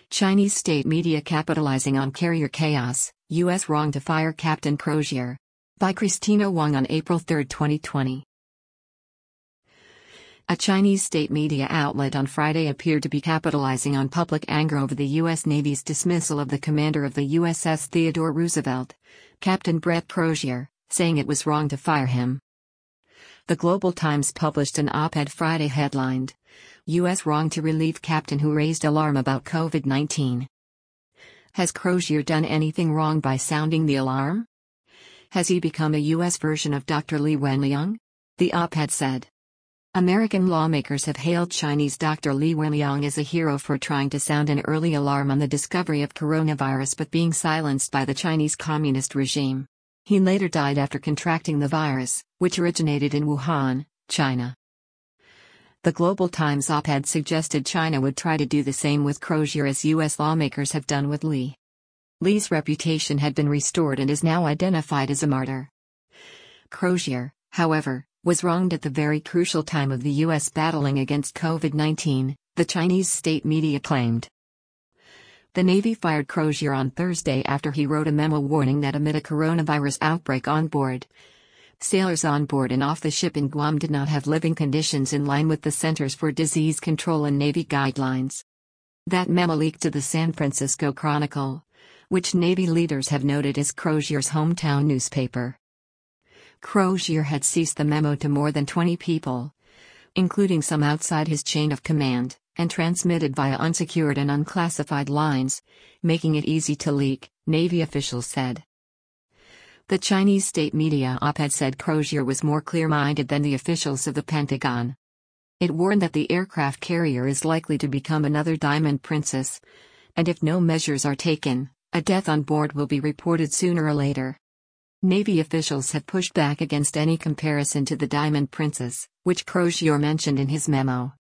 Chinese state media capitalizing on carrier chaos, U.S. wrong to fire Captain Crozier. By Christina Wang on April 3, 2020. A Chinese state media outlet on Friday appeared to be capitalizing on public anger over the U.S. Navy's dismissal of the commander of the USS Theodore Roosevelt, Captain Brett Crozier, saying it was wrong to fire him. The Global Times published an op-ed Friday headlined, U.S. wrong to relieve captain who raised alarm about COVID-19. Has Crozier done anything wrong by sounding the alarm? Has he become a U.S. version of Dr. Li Wenliang? The op-ed said. American lawmakers have hailed Chinese Dr. Li Wenliang as a hero for trying to sound an early alarm on the discovery of coronavirus but being silenced by the Chinese Communist regime. He later died after contracting the virus, which originated in Wuhan, China. The Global Times op-ed suggested China would try to do the same with Crozier as U.S. lawmakers have done with Li. Li's reputation had been restored and is now identified as a martyr. Crozier, however, was wronged at the very crucial time of the U.S. battling against COVID-19, the Chinese state media claimed. The Navy fired Crozier on Thursday after he wrote a memo warning that amid a coronavirus outbreak on board, sailors on board and off the ship in Guam did not have living conditions in line with the Centers for Disease Control and Navy guidelines. That memo leaked to the San Francisco Chronicle, which Navy leaders have noted as Crozier's hometown newspaper. Crozier had ceased the memo to more than 20 people, including some outside his chain of command, and transmitted via unsecured and unclassified lines, making it easy to leak, Navy officials said. The Chinese state media op-ed said Crozier was more clear-minded than the officials of the Pentagon. It warned that the aircraft carrier is likely to become another Diamond Princess, and if no measures are taken, a death on board will be reported sooner or later. Navy officials have pushed back against any comparison to the Diamond Princess, which Crozier mentioned in his memo.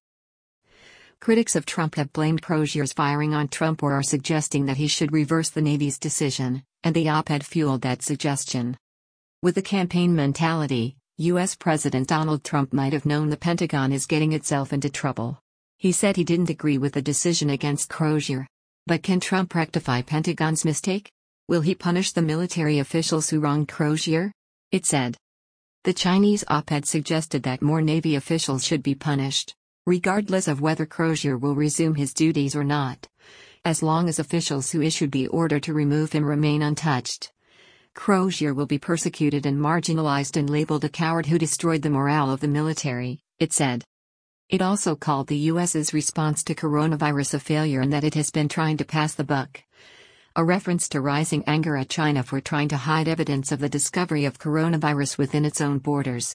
Critics of Trump have blamed Crozier's firing on Trump or are suggesting that he should reverse the Navy's decision, and the op-ed fueled that suggestion. With the campaign mentality, U.S. President Donald Trump might have known the Pentagon is getting itself into trouble. He said he didn't agree with the decision against Crozier. But can Trump rectify Pentagon's mistake? Will he punish the military officials who wronged Crozier? It said. The Chinese op-ed suggested that more Navy officials should be punished, regardless of whether Crozier will resume his duties or not, as long as officials who issued the order to remove him remain untouched. Crozier will be persecuted and marginalized and labeled a coward who destroyed the morale of the military, it said. It also called the U.S.'s response to coronavirus a failure and that it has been trying to pass the buck, a reference to rising anger at China for trying to hide evidence of the discovery of coronavirus within its own borders.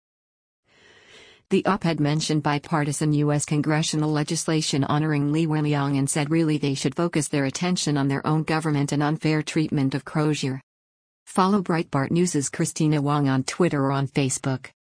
The op-ed mentioned bipartisan U.S. congressional legislation honoring Li Wenliang and said really they should focus their attention on their own government and unfair treatment of Crozier. Follow Breitbart News' Christina Wang on Twitter or on Facebook.